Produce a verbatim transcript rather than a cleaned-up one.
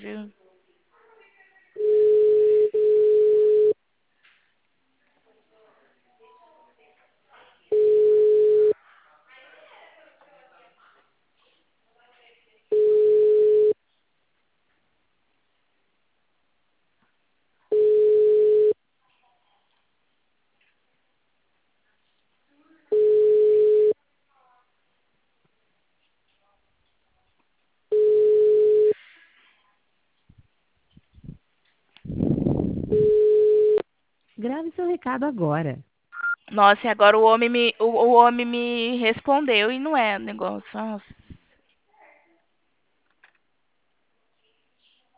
Grave seu recado agora. Nossa, e agora o homem me, o, o homem me respondeu e não é negócio. Nossa.